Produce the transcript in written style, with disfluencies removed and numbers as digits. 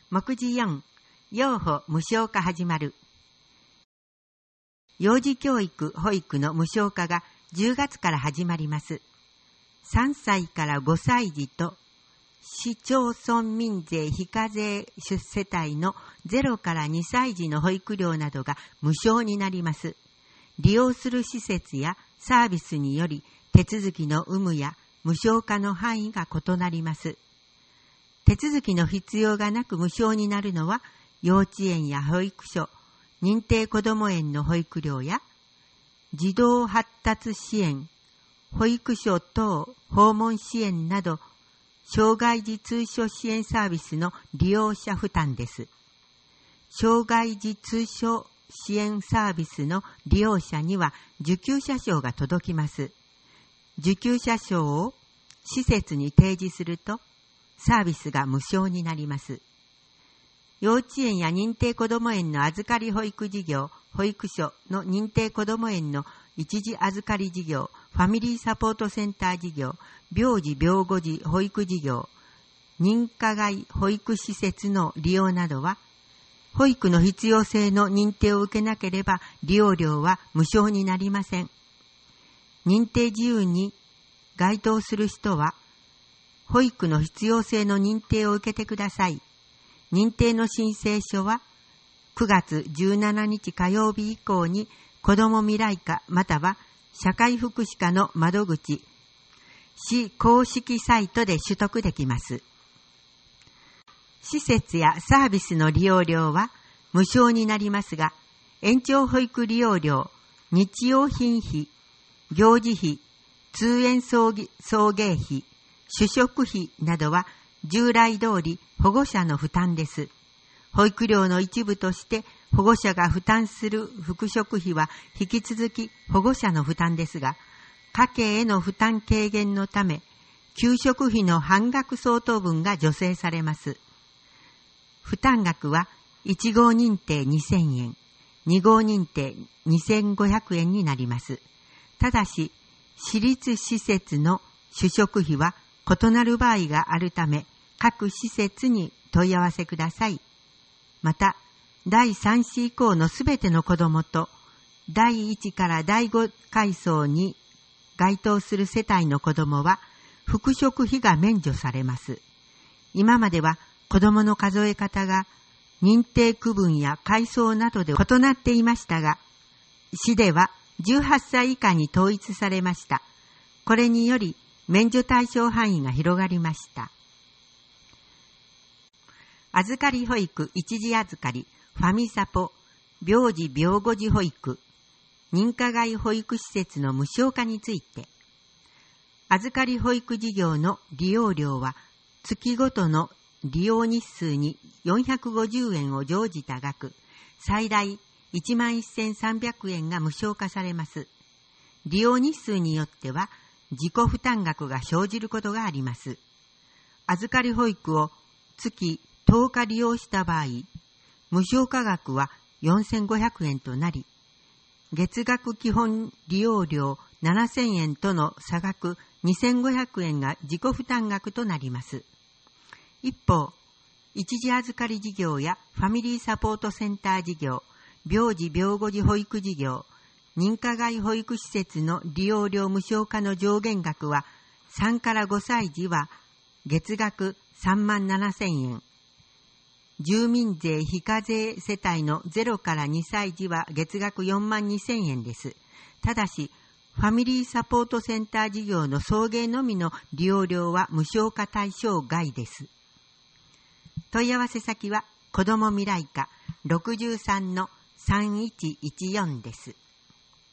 目次4、幼保無償化始まる。幼児教育・保育の無償化が10月から始まります。3歳から5歳児と市町村民税非課税世帯の0から2歳児の保育料などが無償になります。利用する施設やサービスにより手続きの有無や無償化の範囲が異なります。手続きの必要がなく無償になるのは、幼稚園や保育所、認定こども園の保育料や、児童発達支援、保育所等訪問支援など、障害児通所支援サービスの利用者負担です。障害児通所支援サービスの利用者には受給者証が届きます。受給者証を施設に提示すると、サービスが無償になります。幼稚園や認定こども園の預かり保育事業、保育所の認定こども園の一時預かり事業、ファミリーサポートセンター事業、病児病後児保育事業、認可外保育施設の利用などは、保育の必要性の認定を受けなければ利用料は無償になりません。認定事由に該当する人は、保育の必要性の認定を受けてください。認定の申請書は9月17日火曜日以降に子ども未来課または社会福祉課の窓口、市公式サイトで取得できます。施設やサービスの利用料は無償になりますが、延長保育利用料、日用品費、行事費、通園送迎費、主食費などは従来通り保護者の負担です。保育料の一部として保護者が負担する副食費は引き続き保護者の負担ですが、家計への負担軽減のため、給食費の半額相当分が助成されます。負担額は1号認定2000円、2号認定2500円になります。ただし、私立施設の主食費は異なる場合があるため、各施設に問い合わせください。また、第3子以降のすべての子どもと、第1から第5階層に該当する世帯の子どもは、副食費が免除されます。今までは子どもの数え方が認定区分や階層などで異なっていましたが、市では18歳以下に統一されました。これにより、免除対象範囲が広がりました。預かり保育一時預かり、ファミサポ、病児病後児保育、認可外保育施設の無償化について、預かり保育事業の利用料は月ごとの利用日数に450円を乗じた額、最大11,300円が無償化されます。利用日数によっては自己負担額が生じることがあります。預かり保育を月10日利用した場合、無償化額は4,500円となり、月額基本利用料7,000円との差額2,500円が自己負担額となります。一方、一時預かり事業やファミリーサポートセンター事業、病児病後児保育事業、認可外保育施設の利用料無償化の上限額は3から5歳児は月額37,000円、住民税非課税世帯の0から2歳児は月額42,000円です。ただし、ファミリーサポートセンター事業の送迎のみの利用料は無償化対象外です。問い合わせ先は、子ども未来課 63-3114 です。